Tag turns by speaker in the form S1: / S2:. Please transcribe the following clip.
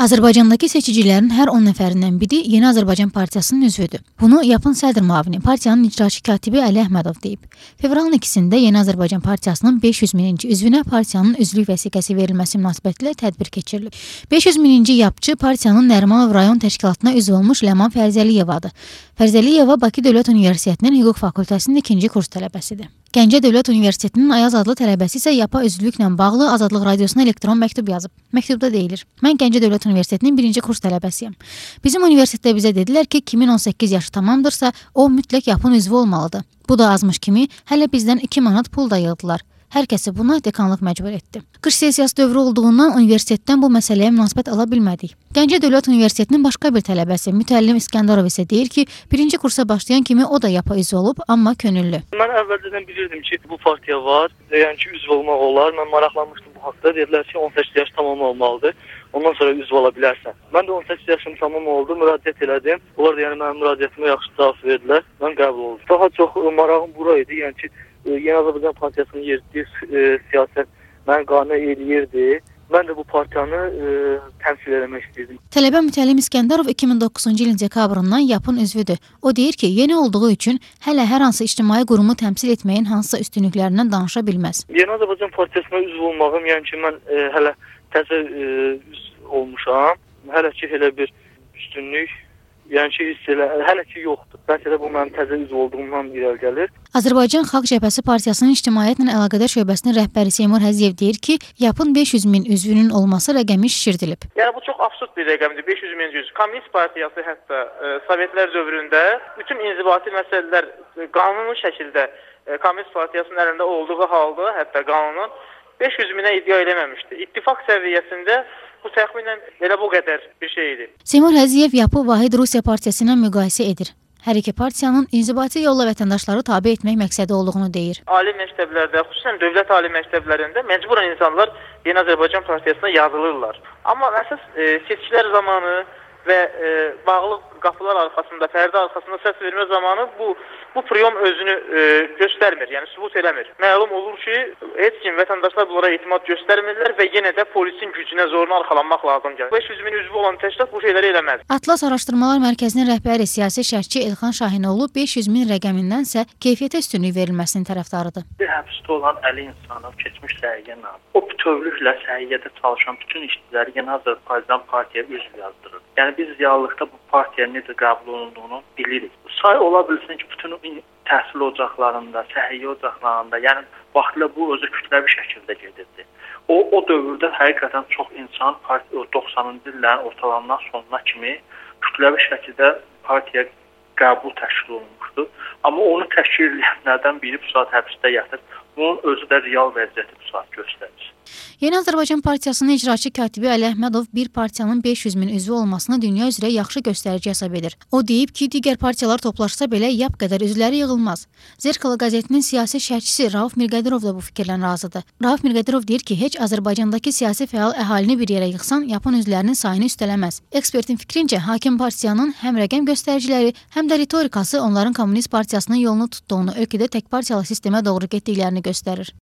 S1: Azərbaycandakı seçicilərin hər 10 nəfərindən biri Yeni Azərbaycan Partiyasının üzvüdür. Bunu yapın sədr müavini partiyanın icraçı katibi Əli Əhmədov deyib. Fevralın 2-də Yeni Azərbaycan Partiyasının 500 mininci üzvünə partiyanın üzvlük vəsiqəsi verilməsi münasibətilə tədbir keçirilib. 500 mininci yapçı partiyanın Nərimanov rayon təşkilatına üzv olmuş Ləman Fərzəliyevadır. Fərzəliyeva Bakı Dövlət Universitetinin Hüquq Fakültəsinin 2-ci kurs tələbəsidir. Gəncə Dövlət Universitetinin Ayaz adlı tələbəsi isə yapa üzvlüklə bağlı Azadlıq Radiosuna elektron məktub yazıb. Məktubda deyilir: Mən Gəncə Dövlət Universitetinin 1-ci kurs tələbəsiyəm. Bizim universitetdə bizə dedilər ki, kimin 18 yaşı tamamdırsa, o mütləq yapın üzvü olmalıdır. Bu da azmış kimi hələ bizdən 2 manat pul da yığdılar. Hər kəsi buna dekanlıq məcbur etdi. Qış sessiyası dövrü olduğundan universitetdən bu məsələyə münasibət ala bilmədik. Gəncə Dövlət Universitetinin başqa bir tələbəsi Mütəllim İskəndarov isə deyir ki, 1-ci kursa başlayan kimi o da yapa üzv olub, amma könüllü.
S2: Mən əvvəlcədən bilirdim ki, bu partiya var, yəni ki, üzv olmaq olar. Mən maraqlanmışdım bu haqda. Dedilər ki, 18 yaş tamam olmalıdır. Ondan sonra üzv ola bilərsən. Mən də 18 yaşım tamam oldu, müraciət elədim. Onlar da yəni mənim müraciətimə yaxşı cavab verdilər. Mən qəbul oldum. Daha çox marağım bura idi. Yəni ki, Yeni Azərbaycan Partiyasının yerdiyi siyasət məni qane eləyirdi. Mən də bu partiyanı təmsil eləmək istəyirdim.
S1: Tələbə Mütəllim İskəndarov 2009-cu ilin dekabrından yapın üzvüdür. O deyir ki, yeni olduğu üçün hələ hər hansı ictimai qurumu təmsil etməyin hansısa üstünlüklərindən danışa bilməz.
S2: Yeni Azərbaycan Partiyasına üzv olmağım, yəni ki, mən hələ təzə üzv olmuşam. Hələ ki, elə bir üstünlük, yəni ki, hələ ki yoxdur. Bəlkə də bu mənim təzə üzv olduğumdan irəli gəlir.
S1: Azərbaycan Xalq Cəbhəsi Partiyasının ictimaiyyətlə əlaqədar şöbəsinin rəhbəri Seymur Həziyev deyir ki, yapın 500 min üzvünün olması rəqəmi şişirdilib.
S3: Yəni bu çox absurd bir rəqəmdir, 500 min üzv. Kommunist Partiyası hətta Sovetlər dövründə bütün inzibati məsələlər qanuni şəkildə Kommunist Partiyasının əlində olduğu halda hətta qanunun 500 minə iddia eləməmişdi. İttifaq səviyyəsində bu təxminən elə bu qədər bir şey idi.
S1: Seymur Həziyev yapı Vahid Rusiya Partiyası ilə müqayisə edir. Hər iki partiyanın inzibati yolla vətəndaşları tabe etmək məqsədi olduğunu deyir.
S3: Ali məktəblərdə, xüsusən dövlət ali məktəblərində məcburan insanlar Yeni Azərbaycan Partiyasına yazılırlar. Amma əsas seçkilər zamanı və bağlı qapılar arxasında, pərdə arxasında səs vermə zamanı bu priyom özünü göstərmir, yəni sübut eləmir. Məlum olur ki, heç kim, vətəndaşlar bunlara etimad göstərmirlər və yenə də polisin gücünə, zoruna arxalanmaq lazım gəlir. 500 min üzvü olan təşkilat bu şeyləri eləməz.
S1: Atlas Araşdırmalar Mərkəzinin rəhbəri siyasi şərhçi Elxan Şahinoğlu 500 min rəqəmindənsə keyfiyyətə üstünlük verilməsinin tərəfdarıdır.
S4: Həbsdə olan 50 insanın keçmiş səhiyyə o bütövlüklə səhiyyədə çalışan bütün işçiləri Yeni Azərbaycan Partiyaya üzv yazdırır. Yəni biz reallıqda bu partiya necə qəbul olunduğunu bilirik. Say ola bilsin ki, bütün təhsil ocaqlarında, səhiyyə ocaqlarında, yəni vaxtilə bu özü kütləvi şəkildə gedirdi. O dövrdə həqiqətən çox insan 90-cı illərin ortalarından sonuna kimi kütləvi şəkildə partiya qəbul təşkil olunmuşdu. Amma onu təşkil edənlərdən biri bu saat həbsdə yatır. Bunun özü də real vəziyyəti bu saat göstərir.
S1: Yeni Azərbaycan Partiyasının icraçı katibi Əli Əhmədov bir partiyanın 500 min üzvü olmasını dünya üzrə yaxşı göstərici hesab edir. O deyib ki, digər partiyalar toplaşsa belə yap qədər üzvləri yığılmaz. Zerkalo qəzetinin siyasi şərhçisi Rauf Mirqədirov da bu fikirlə razıdır. Rauf Mirqədirov deyir ki, heç Azərbaycandakı siyasi fəal əhalini bir yerə yığsan, yapın üzvlərinin sayını üstələməz. Ekspertin fikrincə, hakim partiyanın həm rəqəm göstəriciləri, həm də ritorikası onların Kommunist Partiyasının yolunu tutduğunu, ölkədə tək partiyalı sistemə doğru getdiklərini göstərir.